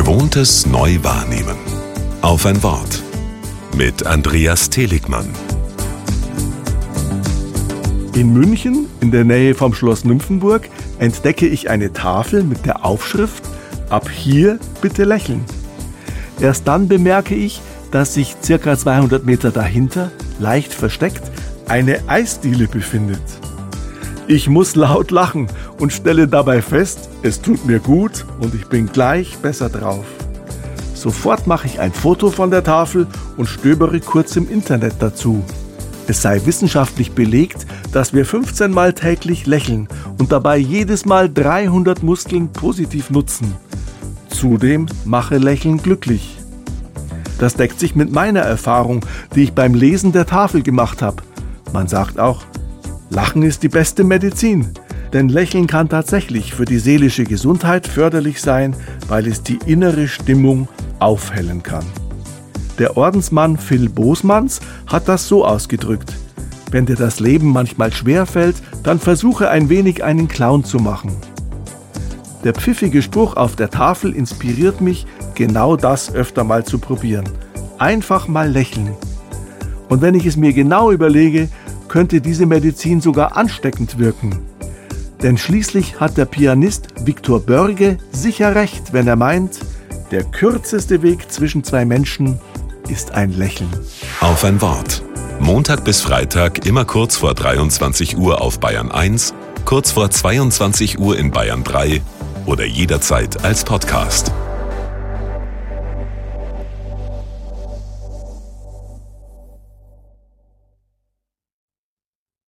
Gewohntes neu wahrnehmen. Auf ein Wort. Mit Andreas Teligmann. In München, in der Nähe vom Schloss Nymphenburg, entdecke ich eine Tafel mit der Aufschrift »Ab hier bitte lächeln«. Erst dann bemerke ich, dass sich ca. 200 Meter dahinter, leicht versteckt, eine Eisdiele befindet. Ich muss laut lachen und stelle dabei fest, es tut mir gut und ich bin gleich besser drauf. Sofort mache ich ein Foto von der Tafel und stöbere kurz im Internet dazu. Es sei wissenschaftlich belegt, dass wir 15 Mal täglich lächeln und dabei jedes Mal 300 Muskeln positiv nutzen. Zudem mache Lächeln glücklich. Das deckt sich mit meiner Erfahrung, die ich beim Lesen der Tafel gemacht habe. Man sagt auch, Lachen ist die beste Medizin. Denn Lächeln kann tatsächlich für die seelische Gesundheit förderlich sein, weil es die innere Stimmung aufhellen kann. Der Ordensmann Phil Bosmans hat das so ausgedrückt: Wenn dir das Leben manchmal schwerfällt, dann versuche ein wenig einen Clown zu machen. Der pfiffige Spruch auf der Tafel inspiriert mich, genau das öfter mal zu probieren. Einfach mal lächeln. Und wenn ich es mir genau überlege, könnte diese Medizin sogar ansteckend wirken. Denn schließlich hat der Pianist Viktor Börge sicher recht, wenn er meint, der kürzeste Weg zwischen zwei Menschen ist ein Lächeln. Auf ein Wort. Montag bis Freitag immer kurz vor 23 Uhr auf Bayern 1, kurz vor 22 Uhr in Bayern 3 oder jederzeit als Podcast.